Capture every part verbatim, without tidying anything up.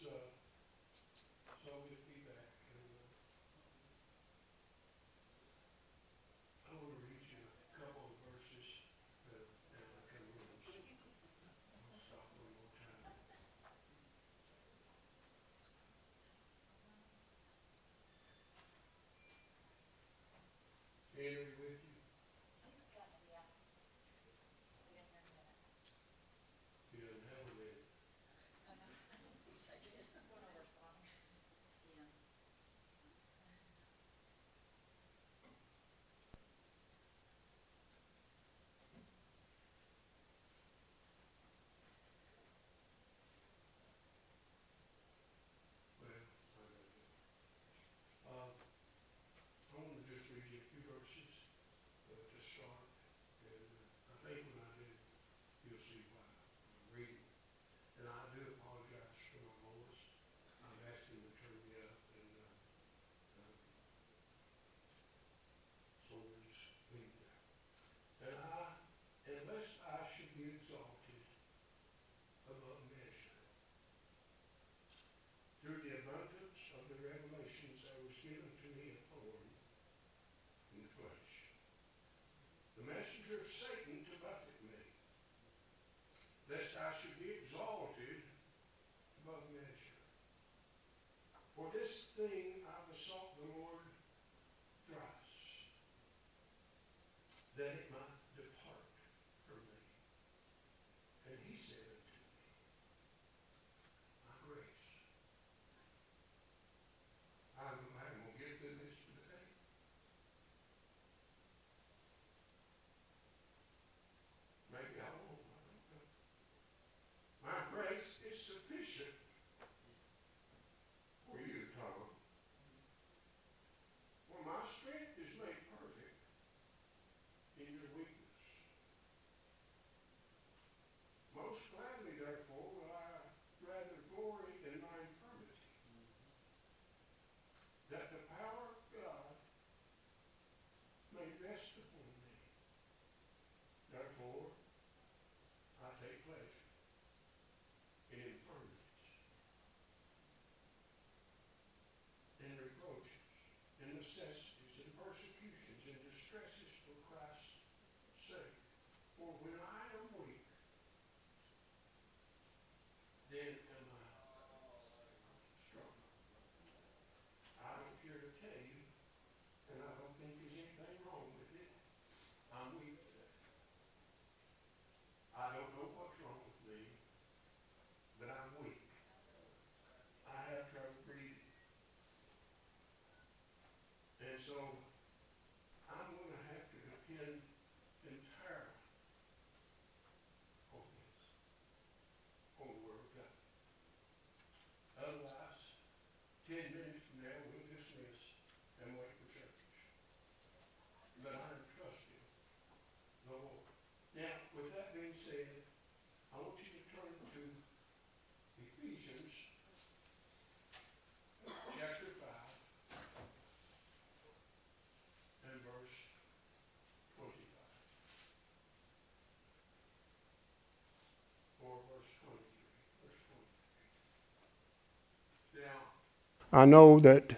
I know that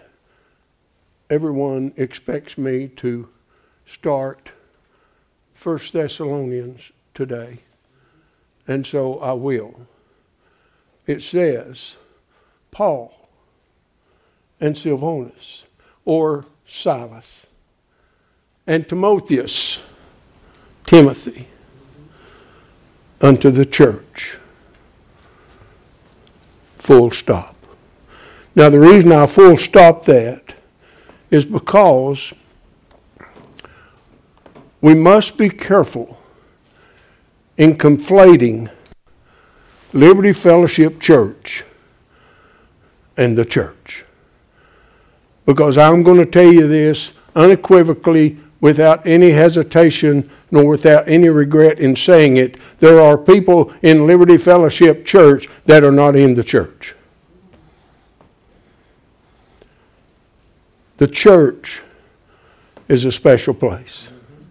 everyone expects me to start First Thessalonians today, and so I will. It says, Paul and Silvanus, or Silas, and Timotheus, Timothy, unto the church. Full stop. Now the reason I full stop that is because we must be careful in conflating Liberty Fellowship Church and the church. Because I'm going to tell you this unequivocally, without any hesitation nor without any regret in saying it, there are people in Liberty Fellowship Church that are not in the church. The church is a special place.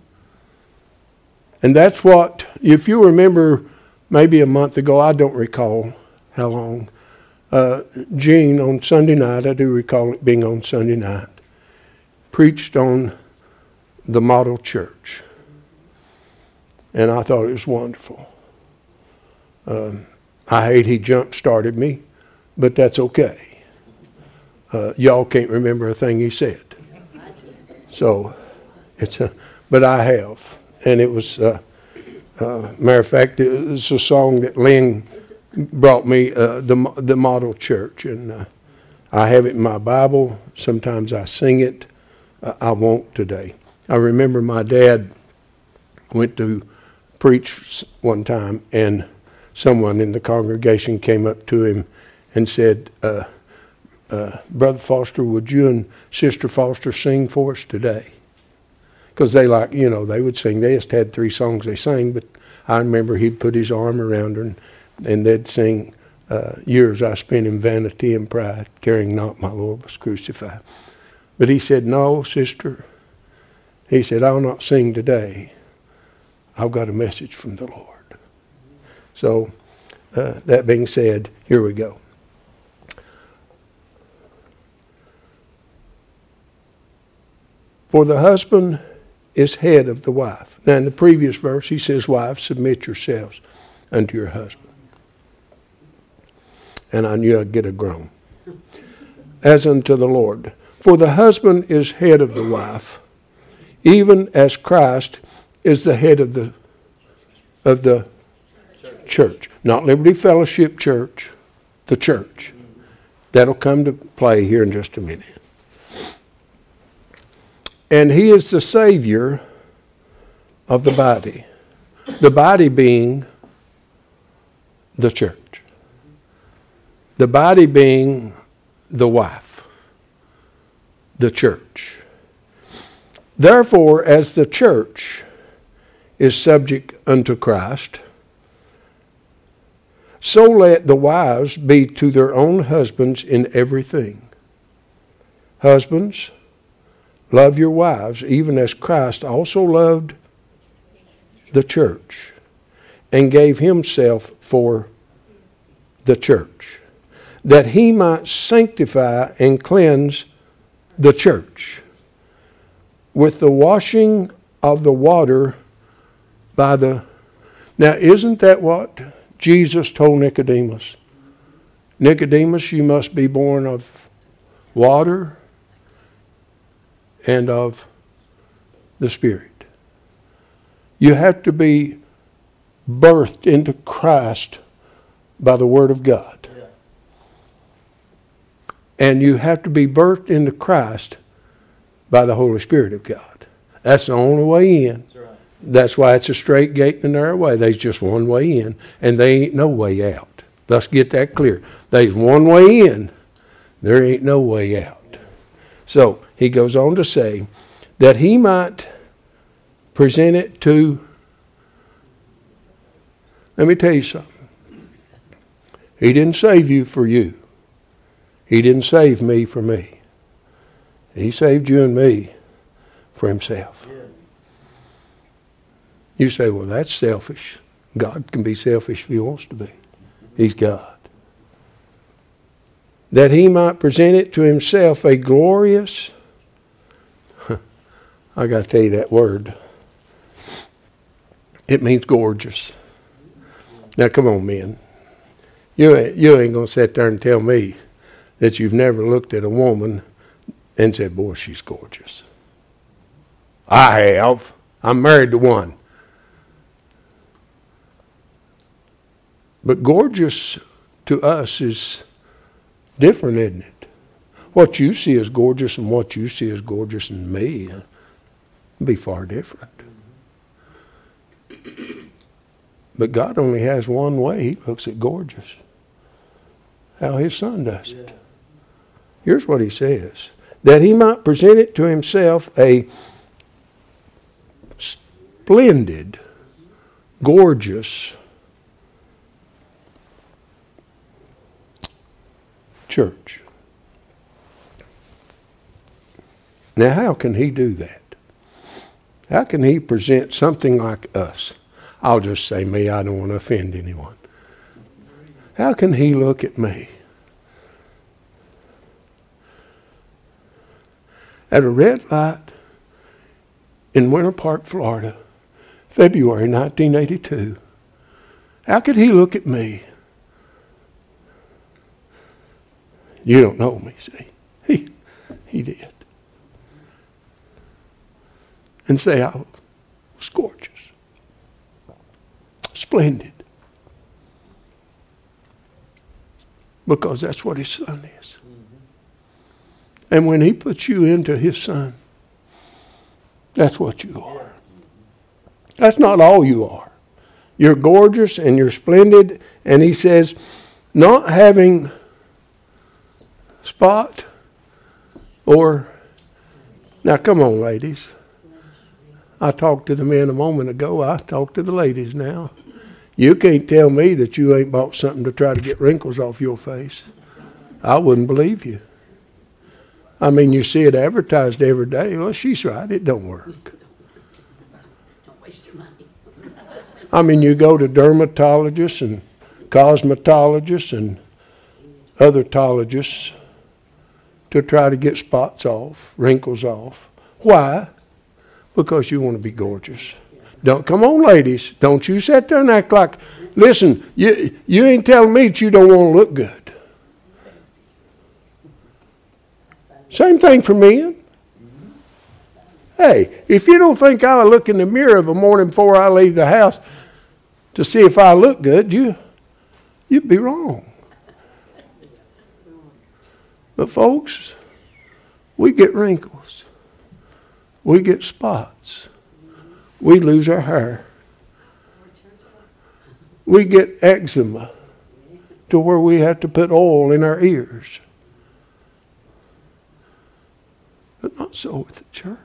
And that's what, if you remember maybe a month ago, I don't recall how long, Uh, Gene, on Sunday night, I do recall it being on Sunday night, preached on the model church. And I thought it was wonderful. Um, I hate he jump-started me, but that's okay. Uh, y'all can't remember a thing he said. So, it's a, but I have. And it was, uh, uh, matter of fact, it was a song that Lynn brought me, uh, the the model church. And uh, I have it in my Bible. Sometimes I sing it. Uh, I won't today. I remember my dad went to preach one time, and someone in the congregation came up to him and said, uh, uh, Brother Foster, would you and Sister Foster sing for us today? Because they like, you know, they would sing. They just had three songs they sang, but I remember he'd put his arm around her, and, and they'd sing, uh, years I spent in vanity and pride, carrying not my Lord was crucified. But he said, no, sister. He said, I'll not sing today. I've got a message from the Lord. So, uh, that being said, here we go. For the husband is head of the wife. Now, in the previous verse, he says, wives, submit yourselves unto your husband. And I knew I'd get a groan. As unto the Lord. For the husband is head of the wife, even as Christ is the head of the of the church. Not Liberty Fellowship Church, the church. That'll come to play here in just a minute. And he is the Savior of the body. The body being the church. The body being the wife. The church. Therefore, as the church is subject unto Christ, so let the wives be to their own husbands in everything. Husbands, love your wives, even as Christ also loved the church and gave himself for the church, that he might sanctify and cleanse the church with the washing of the water by the... Now, isn't that what Jesus told Nicodemus? Nicodemus, you must be born of water and of the Spirit. You have to be birthed into Christ by the Word of God. Yeah. And you have to be birthed into Christ by the Holy Spirit of God. That's the only way in. That's right. That's why it's a straight gate and a narrow way. There's just one way in, and there ain't no way out. Let's get that clear. There's one way in. There ain't no way out. So he goes on to say that he might present it to... Let me tell you something. He didn't save you for you. He didn't save me for me. He saved you and me for himself. Yeah. You say, well, that's selfish. God can be selfish if he wants to be. He's God. That he might present it to himself a glorious... I got to tell you that word. It means gorgeous. Now, come on, men. You ain't, you ain't going to sit there and tell me that you've never looked at a woman and said, boy, she's gorgeous. I have. I'm married to one. But gorgeous to us is different, isn't it? What you see as gorgeous and what you see as gorgeous in me uh, be far different. But God only has one way he looks at gorgeous. How his son does it. Yeah. Here's what he says. That he might present it to himself a splendid, gorgeous church. Now, how can he do that? How can he present something like us? I'll just say me, I don't want to offend anyone. How can he look at me at a red light in Winter Park, Florida, February nineteen eighty-two. How could he look at me? You don't know me, see. He, he did. And say I was gorgeous. Splendid. Because that's what his son is. Mm-hmm. And when he puts you into his son, that's what you are. That's not all you are. You're gorgeous and you're splendid. And he says, not having spot or... Now come on, ladies. I talked to the men a moment ago. I talk to the ladies now. You can't tell me that you ain't bought something to try to get wrinkles off your face. I wouldn't believe you. I mean, you see it advertised every day. Well, she's right. It don't work. Don't waste your money. I mean, you go to dermatologists and cosmetologists and other tologists to try to get spots off, wrinkles off. Why? Because you want to be gorgeous. Don't come on, ladies. Don't you sit there and act like, listen, you, you ain't telling me that you don't want to look good. Same thing for men. Hey, if you don't think I look in the mirror of a morning before I leave the house to see if I look good, you, you'd be wrong. But folks, we get wrinkles. We get spots. We lose our hair. We get eczema to where we have to put oil in our ears. But not so with the church.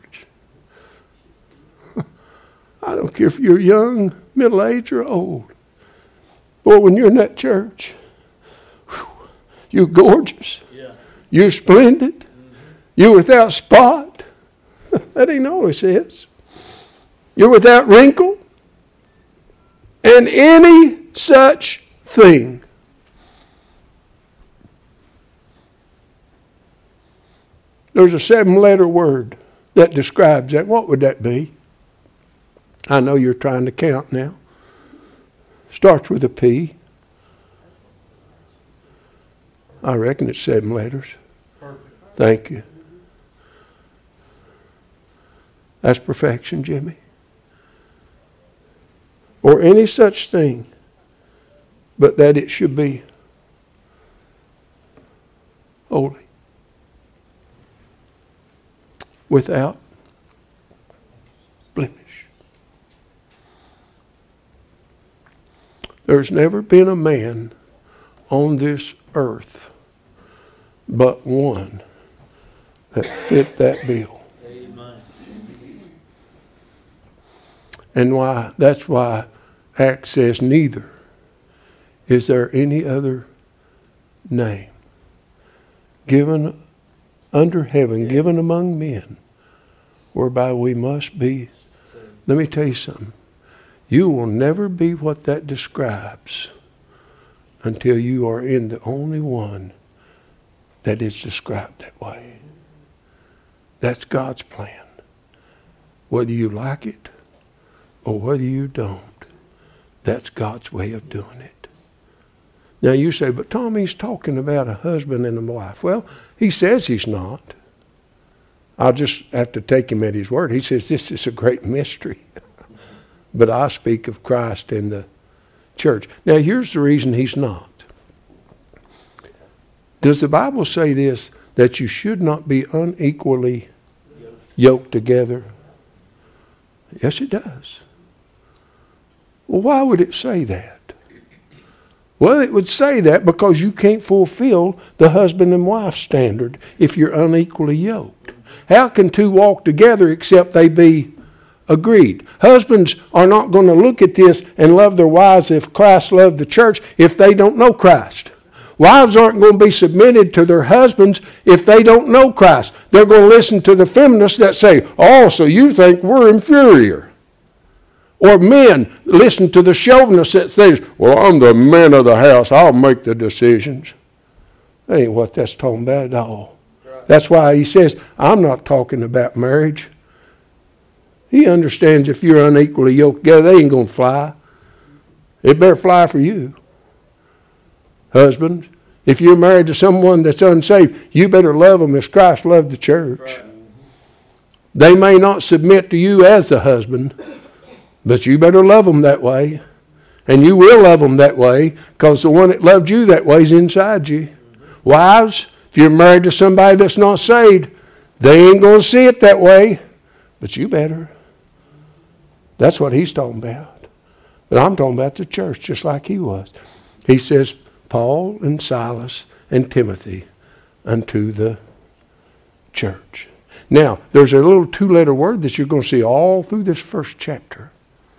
I don't care if you're young, middle-aged, or old. Boy, when you're in that church, whew, you're gorgeous. Yeah. You're splendid. Mm-hmm. You're without spot. That ain't all it says. You're without wrinkle. And any such thing. There's a seven-letter word that describes that. What would that be? I know you're trying to count now. Starts with a P. I reckon it's seven letters. Perfect. Thank you. That's perfection, Jimmy. Or any such thing, but that it should be holy. Without blemish. There's never been a man on this earth but one that fit that bill. Amen. And why? That's why Acts says neither is there any other name given under heaven, given among men, whereby we must be. Let me tell you something. You will never be what that describes until you are in the only one that is described that way. That's God's plan. Whether you like it or whether you don't, that's God's way of doing it. Now you say, but Tom, he's talking about a husband and a wife. Well, he says he's not. I'll just have to take him at his word. He says this is a great mystery. But I speak of Christ and the church. Now here's the reason he's not. Does the Bible say this, that you should not be unequally yoked together? Yes, it does. Well, why would it say that? Well, it would say that because you can't fulfill the husband and wife standard if you're unequally yoked. How can two walk together except they be agreed? Husbands are not going to look at this and love their wives if Christ loved the church if they don't know Christ. Wives aren't going to be submitted to their husbands if they don't know Christ. They're going to listen to the feminists that say, oh, so you think we're inferior. Or men listen to the chauvinists that says, well, I'm the man of the house. I'll make the decisions. That ain't what that's talking about at all. Right. That's why he says, I'm not talking about marriage. He understands if you're unequally yoked together, they ain't going to fly. It better fly for you. Husbands, if you're married to someone that's unsaved, you better love them as Christ loved the church. Right. They may not submit to you as a husband, but you better love them that way. And you will love them that way, because the one that loved you that way is inside you. Mm-hmm. Wives, if you're married to somebody that's not saved, they ain't going to see it that way, but you better. That's what he's talking about. But I'm talking about the church, just like he was. He says, Paul and Silas and Timothy unto the church. Now, there's a little two-letter word that you're going to see all through this first chapter.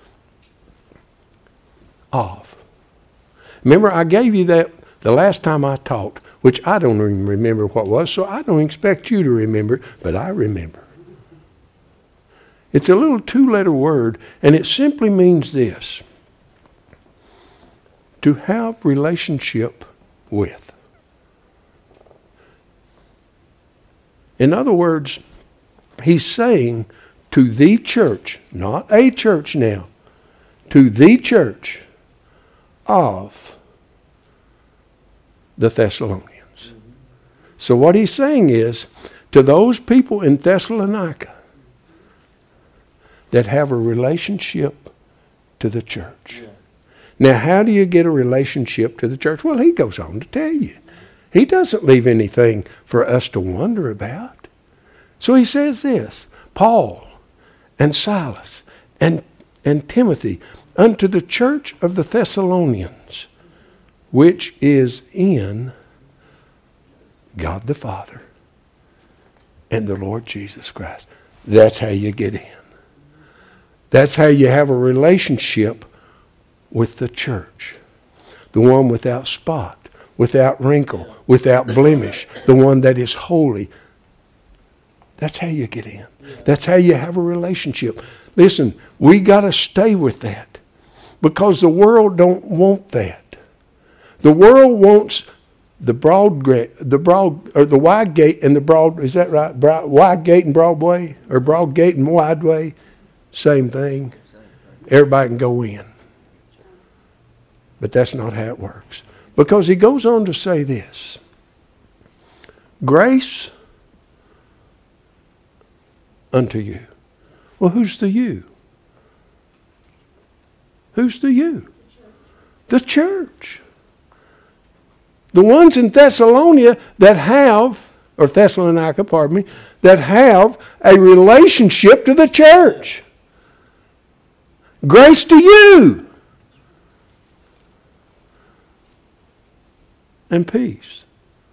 Of. Remember, I gave you that the last time I taught, which I don't even remember what it was, so I don't expect you to remember, but I remember. It's a little two-letter word, and it simply means this: to have relationship with. In other words, he's saying to the church, not a church now, to the church of the Thessalonians. Mm-hmm. So what he's saying is, to those people in Thessalonica that have a relationship to the church. Yeah. Now, how do you get a relationship to the church? Well, he goes on to tell you. He doesn't leave anything for us to wonder about. So he says this, Paul and Silas and, and Timothy unto the church of the Thessalonians, which is in God the Father and the Lord Jesus Christ. That's how you get in. That's how you have a relationship with the church. The one without spot, without wrinkle, without blemish, the one that is holy. That's how you get in. That's how you have a relationship. Listen, we got to stay with that, because the world don't want that. The world wants the broad, the broad, or the wide gate and the broad. Is that right? Broad, wide gate and broad way, or broad gate and wide way, same thing. Everybody can go in, but that's not how it works. Because he goes on to say this: grace unto you. Well, who's the you? Who's the you? The church. The ones in Thessalonica that have, or Thessalonica, pardon me, that have a relationship to the church. Grace to you. And peace.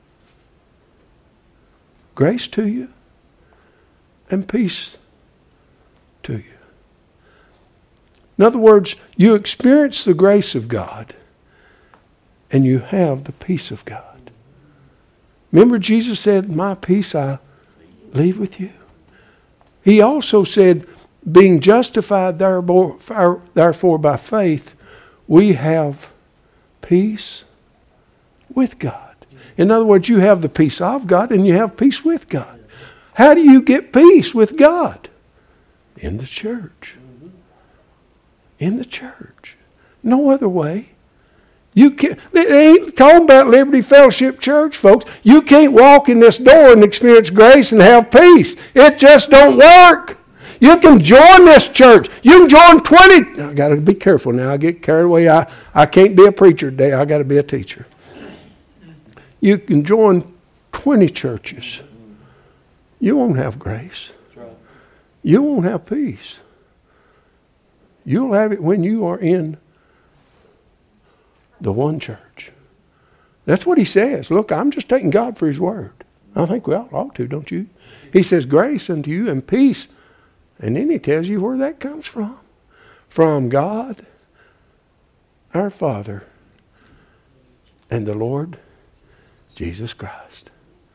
Grace to you and peace to you. In other words, you experience the grace of God and you have the peace of God. Remember, Jesus said, my peace I leave with you. He also said, being justified therefore by faith, we have peace with God. In other words, you have the peace of God and you have peace with God. How do you get peace with God? In the church. In the church. No other way. You can't, it ain't talking about Liberty Fellowship Church, folks. You can't walk in this door and experience grace and have peace. It just don't work. You can join this church. You can join twenty. I got to be careful now. I get carried away. I, I can't be a preacher today. I got to be a teacher. You can join twenty churches. You won't have grace. You won't have peace. You'll have it when you are in the one church. That's what he says. Look, I'm just taking God for his word. I think we all ought to, don't you? He says, grace unto you and peace. And then he tells you where that comes from. From God, our Father, and the Lord Jesus Christ.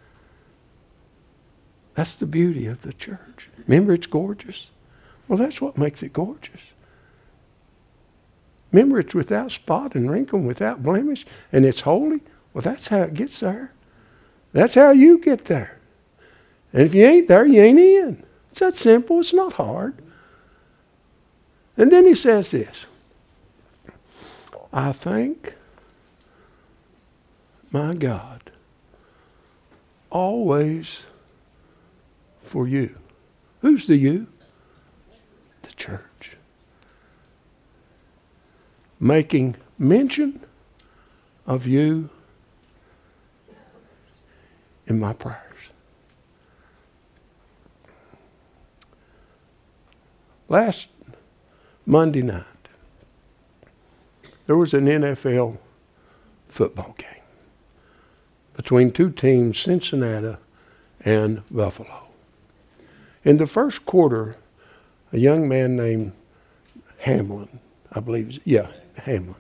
That's the beauty of the church. Remember, it's gorgeous? Well, that's what makes it gorgeous. Remember, it's without spot and wrinkle, without blemish, and it's holy. Well, that's how it gets there. That's how you get there. And if you ain't there, you ain't in. It's that simple. It's not hard. And then he says this. I thank my God always for you. Who's the you? The church. Making mention of you in my prayers. Last Monday night, there was an N F L football game between two teams, Cincinnati and Buffalo. In the first quarter, a young man named Hamlin, I believe, yeah, Hamlin,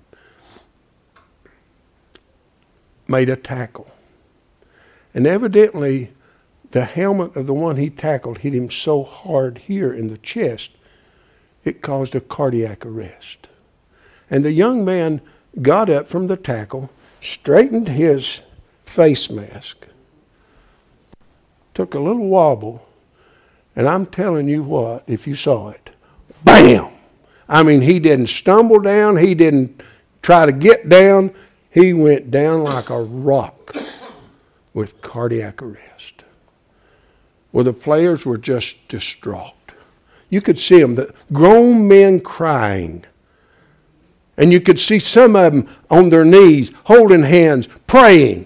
made a tackle. And evidently, the helmet of the one he tackled hit him so hard here in the chest, it caused a cardiac arrest. And the young man got up from the tackle, straightened his face mask, took a little wobble, and I'm telling you what, if you saw it, bam! I mean, he didn't stumble down. He didn't try to get down. He went down like a rock with cardiac arrest. Well, the players were just distraught. You could see them, the grown men crying. And you could see some of them on their knees, holding hands, praying.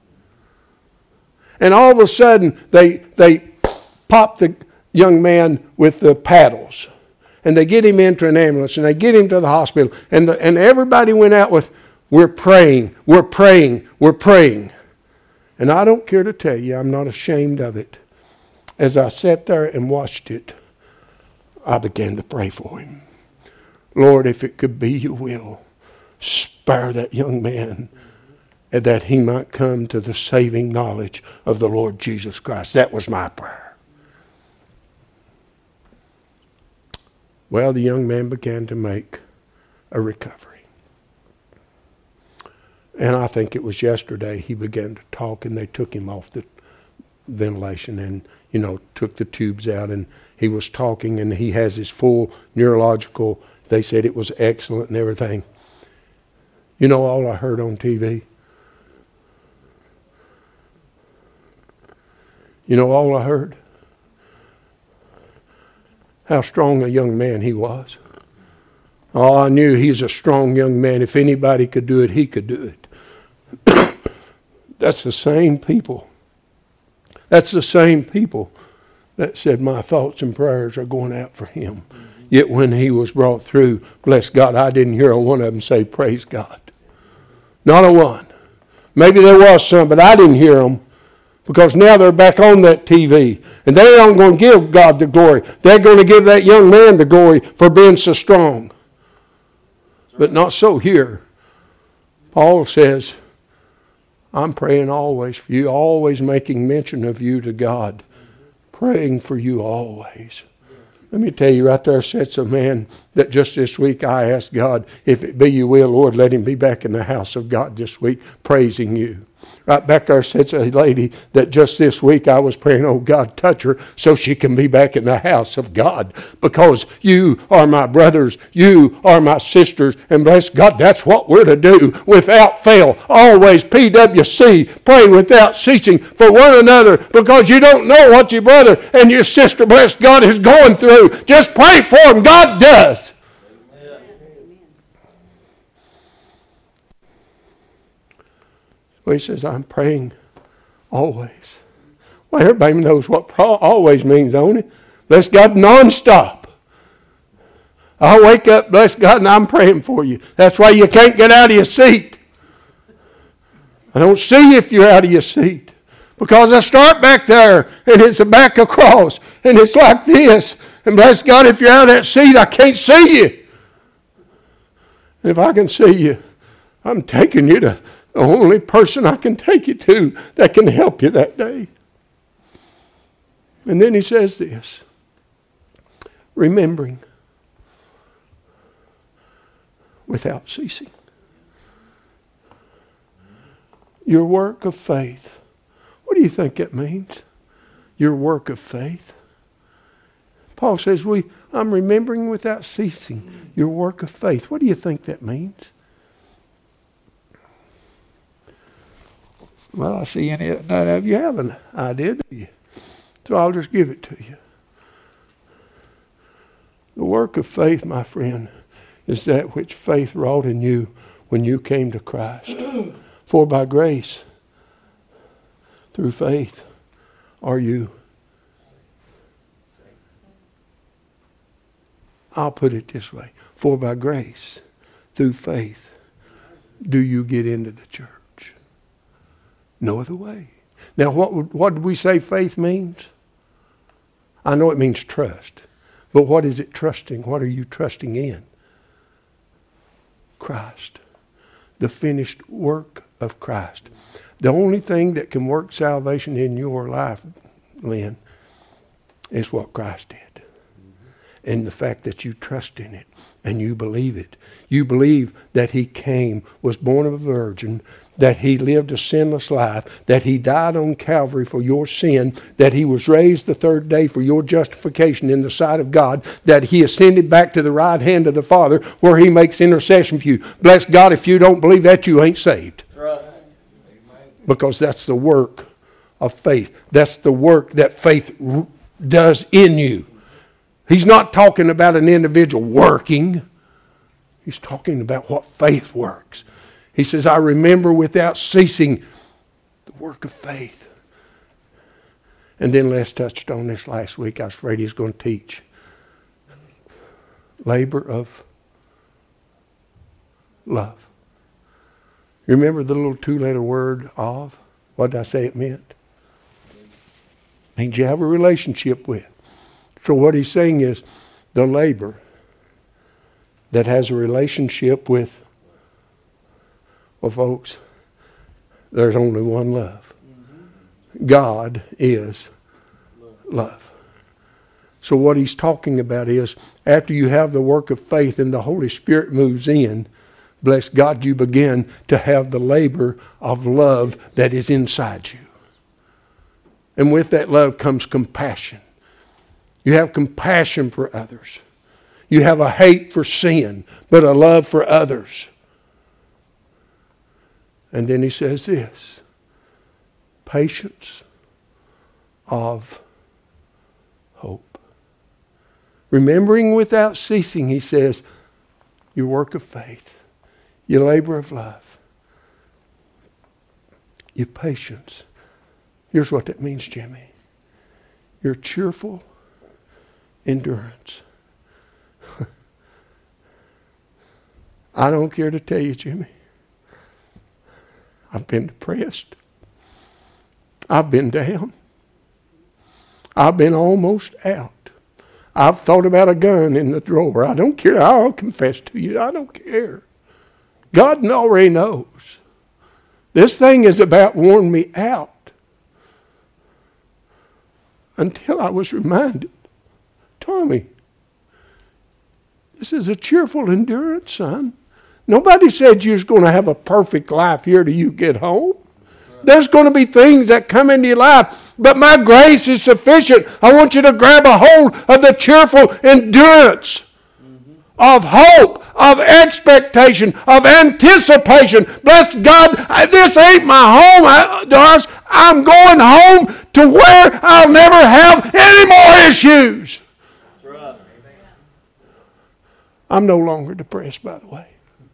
And all of a sudden, they they pop the young man with the paddles. And they get him into an ambulance, and they get him to the hospital. And, the, and everybody went out with, we're praying, we're praying, we're praying. And I don't care to tell you, I'm not ashamed of it. As I sat there and watched it, I began to pray for him. Lord, if it could be your will, spare that young man, and that he might come to the saving knowledge of the Lord Jesus Christ. That was my prayer. Well, the young man began to make a recovery. And I think it was yesterday he began to talk, and they took him off the ventilation and, you know, took the tubes out, and he was talking, and he has his full neurological, they said it was excellent and everything. You know all I heard on T V? You know all I heard? How strong a young man he was. Oh, I knew he's a strong young man. If anybody could do it, he could do it. That's the same people. That's the same people that said my thoughts and prayers are going out for him. Yet when he was brought through, bless God, I didn't hear a one of them say, praise God. Not a one. Maybe there was some, but I didn't hear them. Because now they're back on that T V. And they aren't going to give God the glory. They're going to give that young man the glory for being so strong. But not so here. Paul says, I'm praying always for you, always making mention of you to God. Praying for you always. Let me tell you right there sits a man that just this week I asked God, if it be your will, Lord, let him be back in the house of God this week, praising you. Right back there sits a lady that just this week I was praying, oh God, touch her so she can be back in the house of God. Because you are my brothers, you are my sisters, and bless God, that's what we're to do without fail. Always P W C, pray without ceasing for one another, because you don't know what your brother and your sister, bless God, is going through. Just pray for them. God does. Well, he says, I'm praying always. Well, everybody knows what pro- always means, don't it? Bless God, nonstop. I'll wake up, bless God, and I'm praying for you. That's why you can't get out of your seat. I don't see if you're out of your seat. Because I start back there, and it's a back across, and it's like this. And bless God, if you're out of that seat, I can't see you. And if I can see you, I'm taking you to the only person I can take you to that can help you that day. And then he says this, remembering without ceasing your work of faith. What do you think it means? your work of faith. Paul says, "We, I'm remembering without ceasing your work of faith." What do you think that means? Well, I see any, none of you have an idea, do you? So I'll just give it to you. The work of faith, my friend, is that which faith wrought in you when you came to Christ. For by grace, through faith, are you. I'll put it this way. For by grace, through faith, do you get into the church. No other way. Now, what would, what did we say faith means? I know it means trust. But what is it trusting? What are you trusting in? Christ. The finished work of Christ. The only thing that can work salvation in your life, Lynn, is what Christ did. And the fact that you trust in it and you believe it. You believe that he came, was born of a virgin, that he lived a sinless life, that he died on Calvary for your sin, that he was raised the third day for your justification in the sight of God, that he ascended back to the right hand of the Father where he makes intercession for you. Bless God, if you don't believe that, you ain't saved. Right. Because that's the work of faith. That's the work that faith does in you. He's not talking about an individual working. He's talking about what faith works. He says, I remember without ceasing the work of faith. And then Les touched on this last week. I was afraid he was going to teach. Labor of love. You remember the little two-letter word of? What did I say it meant? It means you have a relationship with. So what he's saying is the labor that has a relationship with, well, folks, there's only one love. Mm-hmm. God is love. love. So what he's talking about is after you have the work of faith and the Holy Spirit moves in, bless God, you begin to have the labor of love that is inside you. And with that love comes compassion. You have compassion for others. You have a hate for sin, but a love for others. And then he says this, patience of hope. Remembering without ceasing, he says, your work of faith, your labor of love, your patience. Here's what that means, Jimmy. Your cheerful endurance. I don't care to tell you, Jimmy. I've been depressed. I've been down. I've been almost out. I've thought about a gun in the drawer. I don't care. I'll confess to you. I don't care. God already knows. This thing is about worn me out. Until I was reminded, Tommy, this is a cheerful endurance, son. Nobody said you was going to have a perfect life here till you get home. There's going to be things that come into your life, but my grace is sufficient. I want you to grab a hold of the cheerful endurance mm-hmm. of hope, of expectation, of anticipation. Bless God, this ain't my home, Doris. I'm going home to where I'll never have any more issues. I'm no longer depressed, by the way.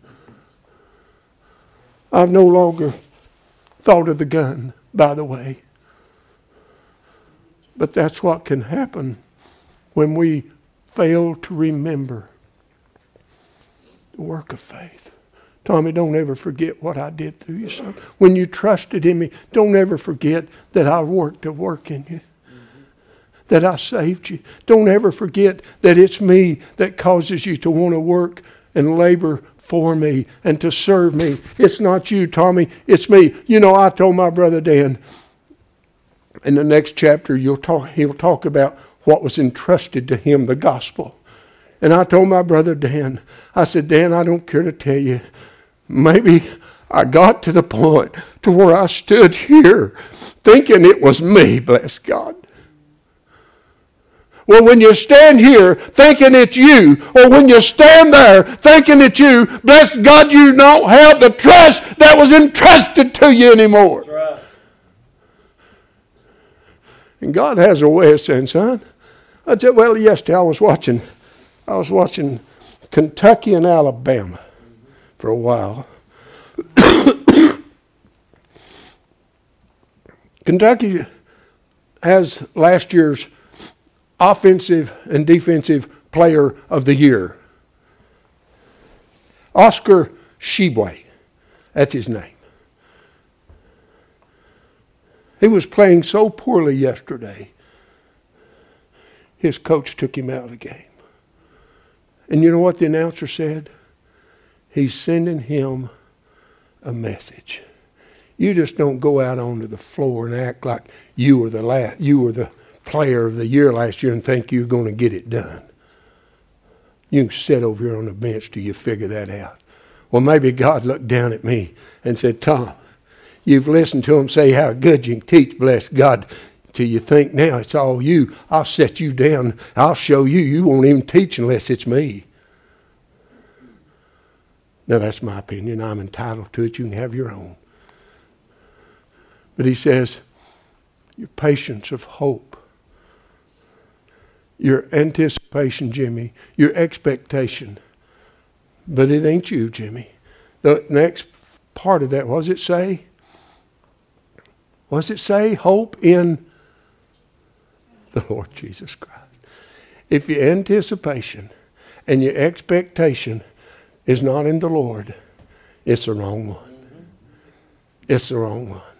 I've no longer thought of the gun, by the way. But that's what can happen when we fail to remember the work of faith. Tommy, don't ever forget what I did through you, son. When you trusted in me, don't ever forget that I worked a work in you. That I saved you. Don't ever forget that it's me that causes you to want to work and labor for me and to serve me. It's not you, Tommy. It's me. You know, I told my brother Dan, in the next chapter, you'll talk, he'll talk about what was entrusted to him, the gospel. And I told my brother Dan, I said, Dan, I don't care to tell you, maybe I got to the point to where I stood here thinking it was me, bless God. Well, when you stand here thinking it's you, or when you stand there thinking it's you, bless God, you don't have the trust that was entrusted to you anymore. That's right. And God has a way of saying, son, I said, well, yesterday I was watching, I was watching Kentucky and Alabama for a while. Kentucky has last year's offensive and defensive player of the year. Oscar Tshiebwe. That's his name. He was playing so poorly yesterday, his coach took him out of the game. And you know what the announcer said? He's sending him a message. You just don't go out onto the floor and act like you were the last, you were the player of the year last year and think you're going to get it done. You can sit over here on the bench till you figure that out. Well, maybe God looked down at me and said, Tom, you've listened to him say how good you can teach, bless God, till you think now it's all you. I'll set you down. I'll show you. You won't even teach unless it's me. Now, that's my opinion. I'm entitled to it. You can have your own. But he says, your patience of hope, your anticipation, Jimmy, your expectation. But it ain't you, Jimmy. The next part of that, what does it say? What does it say? Hope in the Lord Jesus Christ. If your anticipation and your expectation is not in the Lord, it's the wrong one. It's the wrong one.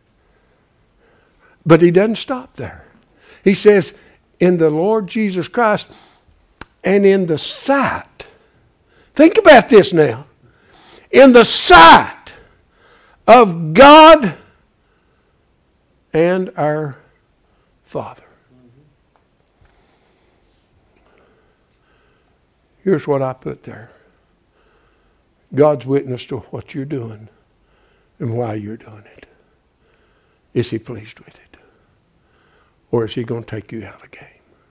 But he doesn't stop there. He says, in the Lord Jesus Christ and in the sight. Think about this now. In the sight of God and our Father. Here's what I put there. God's witness to what you're doing and why you're doing it. Is he pleased with it? Or is he going to take you out of the game?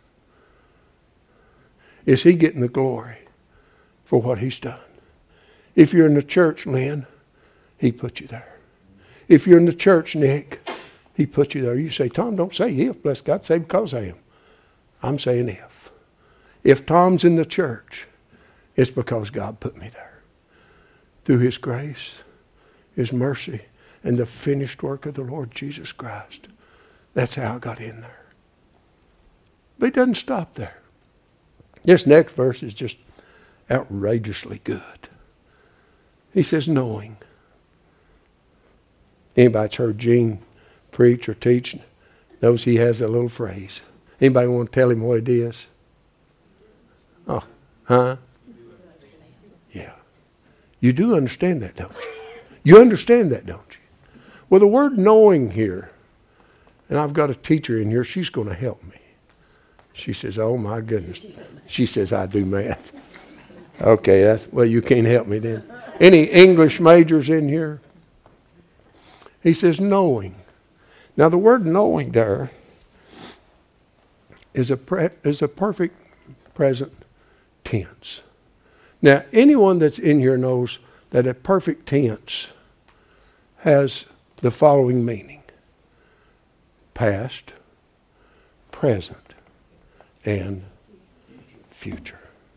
Is he getting the glory for what he's done? If you're in the church, Lynn, he put you there. If you're in the church, Nick, he put you there. You say, Tom, don't say if. Bless God, say because I am. I'm saying if. If Tom's in the church, it's because God put me there. Through his grace, his mercy, and the finished work of the Lord Jesus Christ. That's how I got in there. But it doesn't stop there. This next verse is just outrageously good. He says, knowing. Anybody that's heard Gene preach or teach knows he has a little phrase. Anybody want to tell him what it is? Oh, huh? Yeah. You do understand that, don't you? You understand that, don't you? Well, the word knowing here, and I've got a teacher in here, she's going to help me. She says, oh my goodness. She says, I do math. Okay, that's, well, you can't help me then. Any English majors in here? He says, knowing. Now, the word knowing there is a, pre- is a perfect present tense. Now, anyone that's in here knows that a perfect tense has the following meaning. Past, present, and future.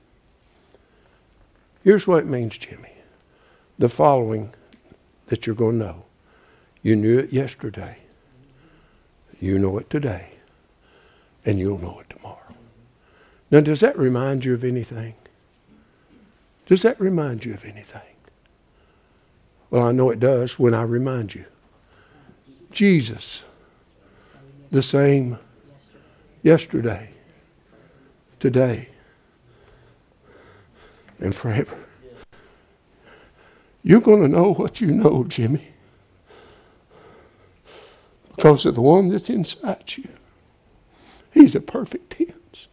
Here's what it means, Jimmy. The following that you're going to know. You knew it yesterday. You know it today. And you'll know it tomorrow. Now, does that remind you of anything? Does that remind you of anything? Well, I know it does when I remind you. Jesus, the same yesterday, today, and forever. You're going to know what you know, Jimmy, because of the one that's inside you. He's a perfect tense.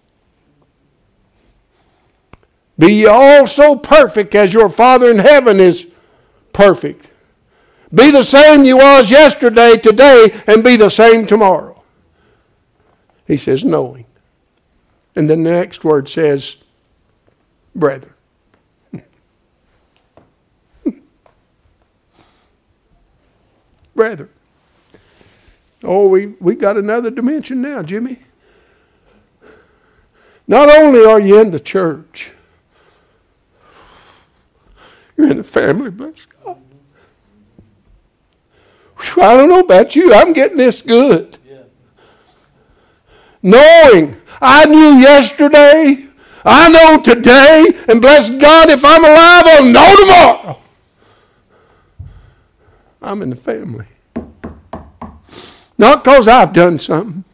Be ye all so perfect as your Father in heaven is perfect. Be the same you was yesterday, today, and be the same tomorrow. He says, knowing. And the next word says, brethren. Brethren. Oh, we, we got another dimension now, Jimmy. Not only are you in the church, you're in the family, bless God. Whew, I don't know about you, I'm getting this good. Yeah. Knowing, I knew yesterday, I know today, and bless God, if I'm alive, I'll know tomorrow. I'm in the family. Not because I've done something,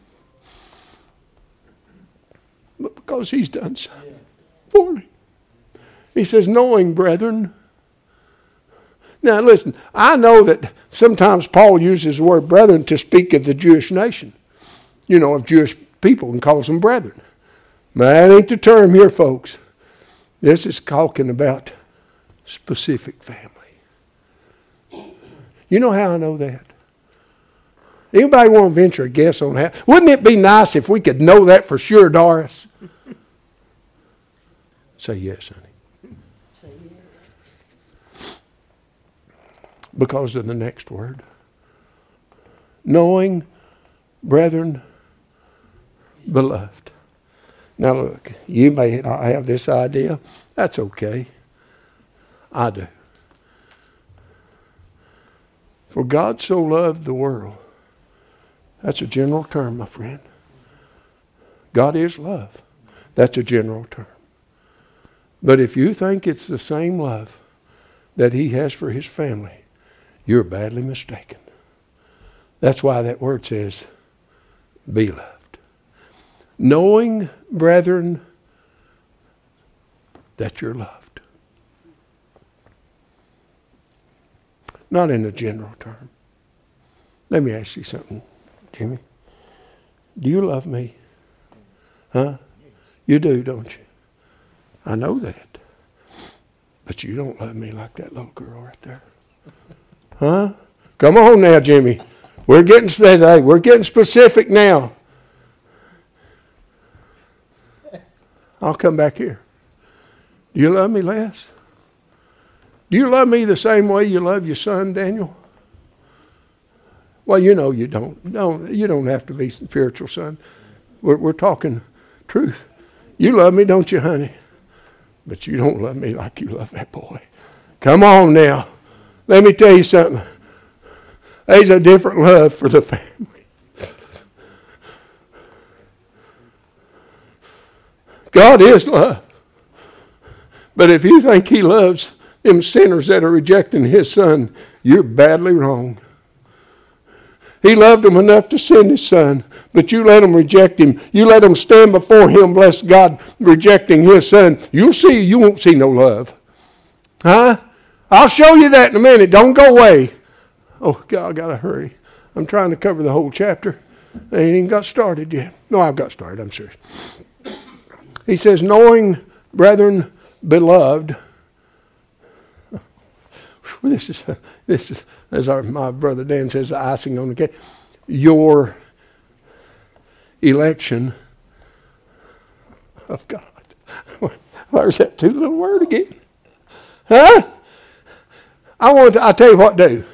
but because He's done something for me. He says, knowing, brethren. Now listen, I know that sometimes Paul uses the word brethren to speak of the Jewish nation, you know, of Jewish people, and calls them brethren. But that ain't the term here, folks. This is talking about specific family. You know how I know that? Anybody want to venture a guess on that? Wouldn't it be nice if we could know that for sure, Doris? Say yes, honey. Say yes. Because of the next word. Knowing, brethren, beloved. Now look, you may not have this idea. That's okay. I do. For God so loved the world. That's a general term, my friend. God is love. That's a general term. But if you think it's the same love that He has for His family, you're badly mistaken. That's why that word says, beloved. Knowing, brethren, that you're loved. Not in a general term. Let me ask you something, Jimmy. Do you love me? Huh? You do, don't you? I know that. But you don't love me like that little girl right there. Huh? Come on now, Jimmy. We're getting specific. We're getting specific now. I'll come back here. Do you love me, Les? Do you love me the same way you love your son, Daniel? Well, you know you don't. Don't you don't have to be spiritual, son. We're, we're talking truth. You love me, don't you, honey? But you don't love me like you love that boy. Come on now. Let me tell you something. There's a different love for the family. God is love. But if you think He loves them sinners that are rejecting His Son, you're badly wrong. He loved them enough to send His Son, but you let them reject Him. You let them stand before Him, bless God, rejecting His Son. You'll see, you won't see no love. Huh? I'll show you that in a minute. Don't go away. Oh, God, I got to hurry. I'm trying to cover the whole chapter. I ain't even got started yet. No, I've got started. I'm serious. He says, knowing, brethren, beloved. This is, this is, as our, my brother Dan says, the icing on the cake. Your election of God. Where's that two little word again? Huh? I want to, I'll tell you what to do.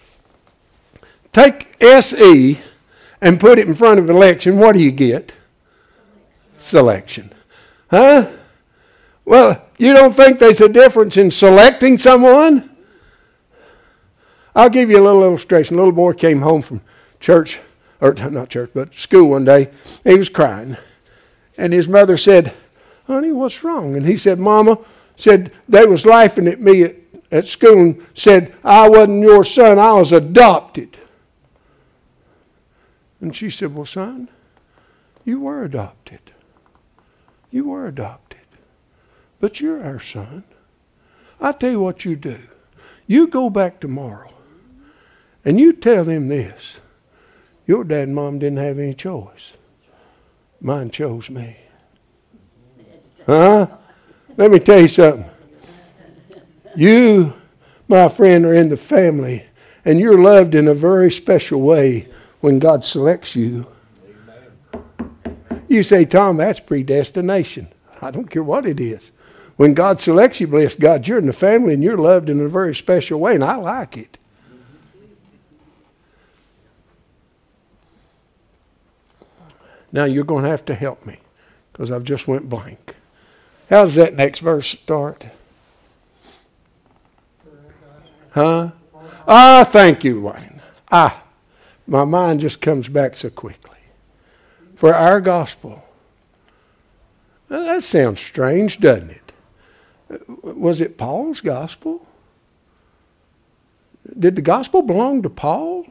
Take S E and put it in front of election. What do you get? Selection. Huh? Well, you don't think there's a difference in selecting someone? I'll give you a little illustration. A little boy came home from church, or not church, but school one day. He was crying. And his mother said, honey, what's wrong? And he said, Mama, said, they was laughing at me at, at school and said, I wasn't your son, I was adopted. And she said, well, son, you were adopted. You were adopted. But you're our son. I tell you what you do. You go back tomorrow and you tell them this. Your dad and mom didn't have any choice. Mine chose me. Huh? Let me tell you something. You, my friend, are in the family, and you're loved in a very special way when God selects you. You You say, Tom, that's predestination. I don't care what it is. When God selects you, bless God, you're in the family and you're loved in a very special way, and I like it. Now you're going to have to help me because I've just went blank. How's that next verse start? Huh? Ah, thank you, Wayne. Ah, my mind just comes back so quickly. For our gospel. Well, that sounds strange, doesn't it? Was it Paul's gospel? Did the gospel belong to Paul?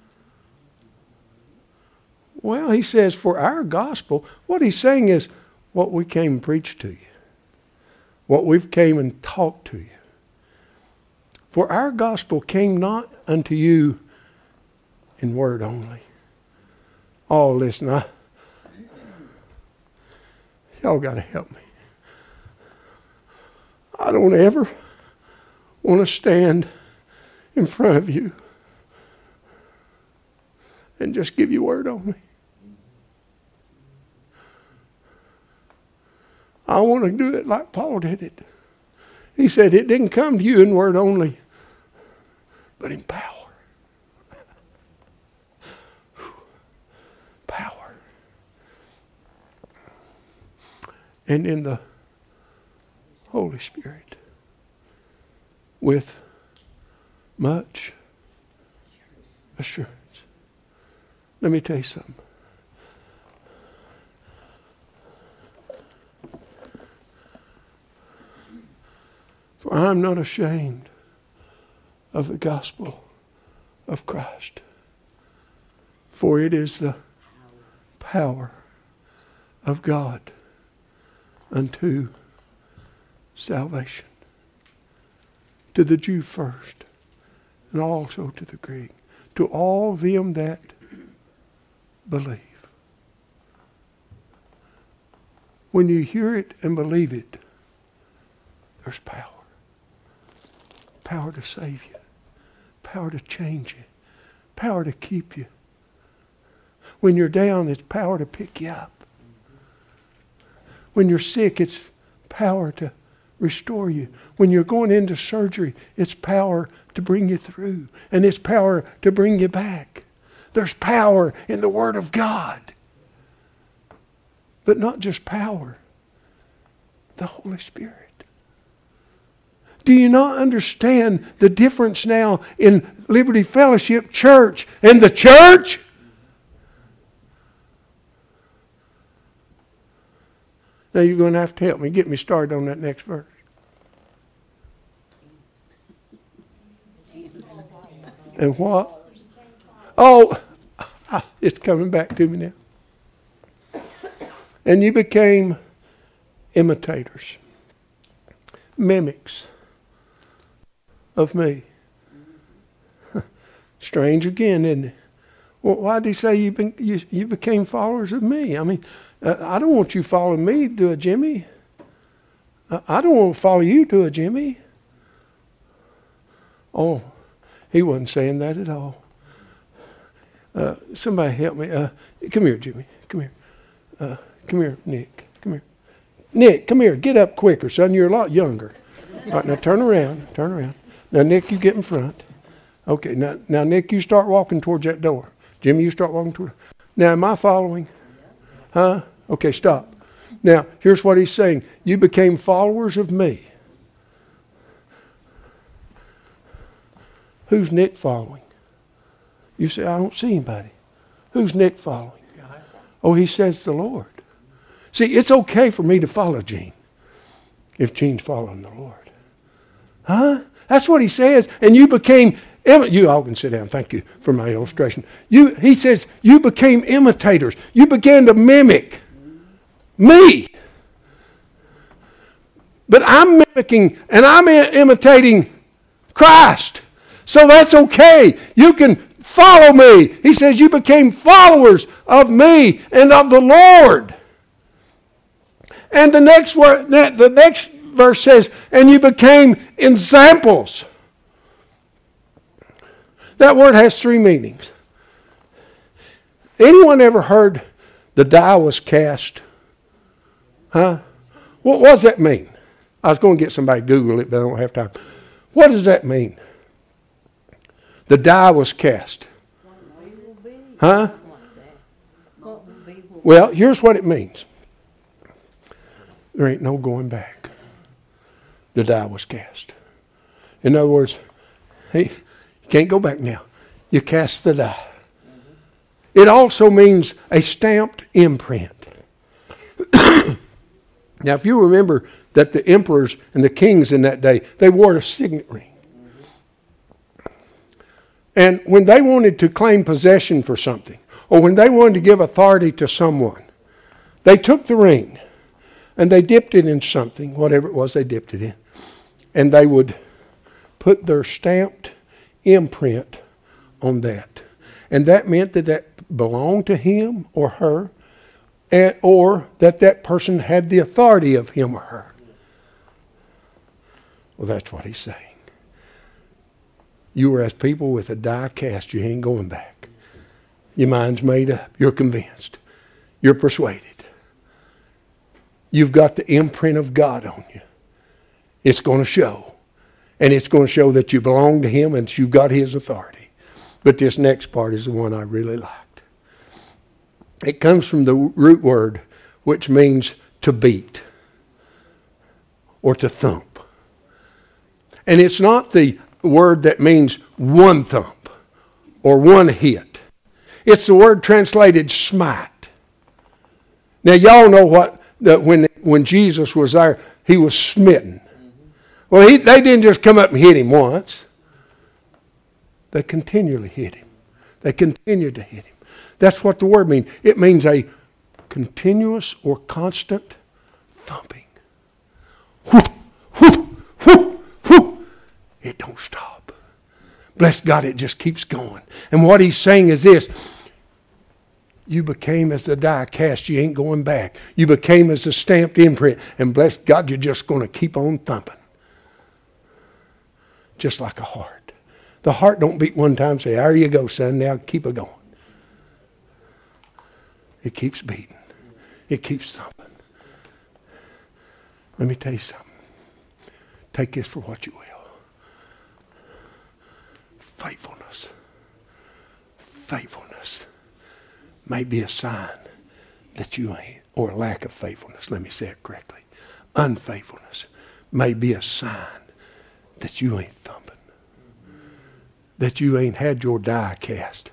Well, he says, for our gospel, what he's saying is what we came and preached to you. What we've came and talked to you. For our gospel came not unto you in word only. Oh, listen, I, y'all got to help me. I don't ever want to stand in front of you and just give you word only. I want to do it like Paul did it. He said it didn't come to you in word only, but in power. Power. And in the Holy Spirit. With much assurance. Let me tell you something. For I'm not ashamed of the gospel of Christ. For it is the power of God unto salvation. To the Jew first, and also to the Greek. To all them that believe. When you hear it and believe it, there's power. Power to save you. Power to change you. Power to keep you. When you're down, it's power to pick you up. When you're sick, it's power to restore you. When you're going into surgery, it's power to bring you through. And it's power to bring you back. There's power in the Word of God. But not just power. The Holy Spirit. Do you not understand the difference now in Liberty Fellowship Church and the church? Now you're going to have to help me. Get me started on that next verse. And what? Oh, it's coming back to me now. And you became imitators, mimics of me. Strange again, isn't it? Well, why did he say you, been, you, you became followers of me? I mean, uh, I don't want you following me to a Jimmy. Uh, I don't want to follow you to a Jimmy. Oh, he wasn't saying that at all. Uh, somebody help me. Uh, come here, Jimmy. Come here. Uh, come here, Nick. Come here. Nick, come here. Get up quicker, son. You're a lot younger. All right, now turn around. Turn around. Now, Nick, you get in front. Okay, now, now, Nick, you start walking towards that door. Jimmy, you start walking toward. Now, am I following? Huh? Okay, stop. Now, here's what he's saying. You became followers of me. Who's Nick following? You say, I don't see anybody. Who's Nick following? Oh, he says the Lord. See, it's okay for me to follow Gene if Gene's following the Lord. Huh? That's what he says. And you became, you all can sit down. Thank you for my illustration. You, he says, you became imitators. You began to mimic me. But I'm mimicking and I'm imitating Christ. So that's okay. You can follow me. He says you became followers of me and of the Lord. And the next word, the next verse says, and you became examples. That word has three meanings. Anyone ever heard The die was cast. Huh? What, what does that mean? I was going to get somebody to Google it, but I don't have time. What does that mean? The die was cast. Huh? Well, here's what it means. There ain't no going back. The die was cast. In other words, hey, you can't go back now. You cast the die. It also means a stamped imprint. Now, if you remember that the emperors and the kings in that day, they wore a signet ring. And when they wanted to claim possession for something, or when they wanted to give authority to someone, they took the ring and they dipped it in something, whatever it was they dipped it in, and they would put their stamped imprint on that. And that meant that that belonged to him or her, and, or that that person had the authority of him or her. Well, that's what he's saying. You were as people with a die cast. You ain't going back. Your mind's made up. You're convinced. You're persuaded. You've got the imprint of God on you. It's going to show. And it's going to show that you belong to him and you've got his authority. But this next part is the one I really liked. It comes from the root word, which means to beat or to thump. And it's not the word that means one thump or one hit. It's the word translated smite. Now y'all know what that when when Jesus was there, he was smitten. Well, he, they didn't just come up and hit him once. They continually hit him. They continued to hit him. That's what the word means. It means a continuous or constant thumping. Whoo, whoo, whoo, whoo. It don't stop. Bless God, it just keeps going. And what he's saying is this. You became as the die cast. You ain't going back. You became as the stamped imprint. And bless God, you're just going to keep on thumping. Just like a heart. The heart don't beat one time and say, there you go, son. Now keep it going. It keeps beating. It keeps thumping. Let me tell you something. Take this for what you will. Faithfulness. Faithfulness may be a sign that you ain't, or a lack of faithfulness. Let me say it correctly. Unfaithfulness may be a sign that you ain't thumping. That you ain't had your die cast.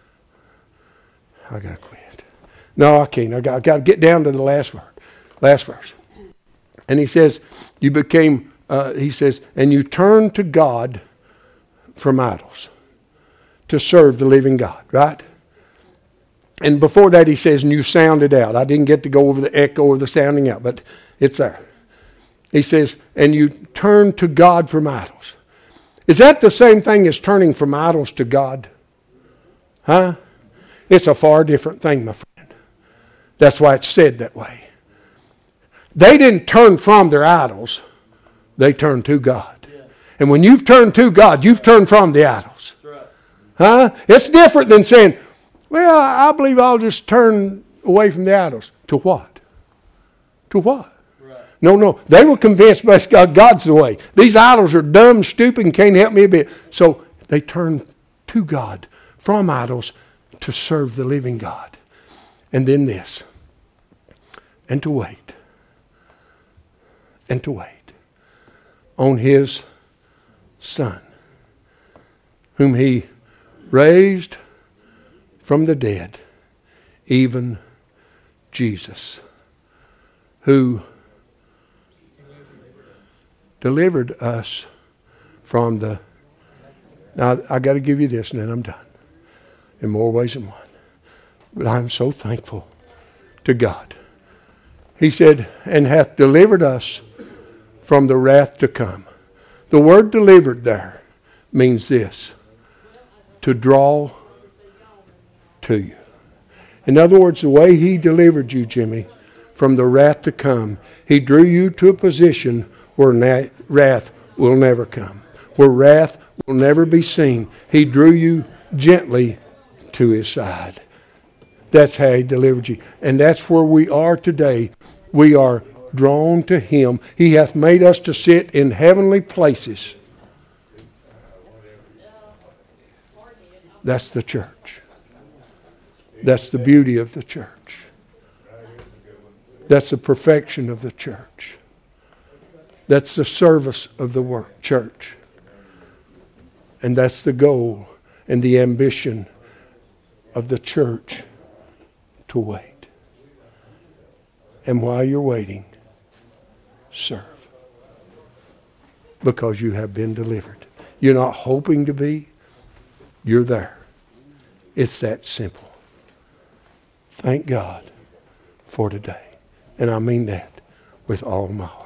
I got to quit. No, I can't. I got, I got to get down to the last verse. Last verse. And he says, you became, uh, he says, and you turned to God from idols to serve the living God, right? And before that he says, and you sounded out. I didn't get to go over the echo or the sounding out, but it's there. He says, and you turned to God from idols. Is that the same thing as turning from idols to God? Huh? It's a far different thing, my friend. That's why it's said that way. They didn't turn from their idols. They turned to God. Yeah. And when you've turned to God, you've turned from the idols. Right. Huh? It's different than saying, well, I believe I'll just turn away from the idols. To what? To what? Right. No, no. They were convinced, bless God, God's the way. These idols are dumb, stupid, and can't help me a bit. So they turned to God from idols to serve the living God. And then this. And to wait. And to wait. On his Son. Whom he raised from the dead. Even Jesus. Who delivered us from the... Now, I got to give you this and then I'm done. In more ways than one. But I'm so thankful to God. He said, and hath delivered us from the wrath to come. The word delivered there means this. To draw to you. In other words, the way he delivered you, Jimmy, from the wrath to come, he drew you to a position where na- wrath will never come. Where wrath will never be seen. He drew you gently to his side. That's how He delivered you. And that's where we are today. We are drawn to Him. He hath made us to sit in heavenly places. That's the church. That's the beauty of the church. That's the perfection of the church. That's the service of the work, church. And that's the goal and the ambition of the church, to wait. And while you're waiting, serve. Because you have been delivered. You're not hoping to be. You're there. It's that simple. Thank God for today. And I mean that with all my heart.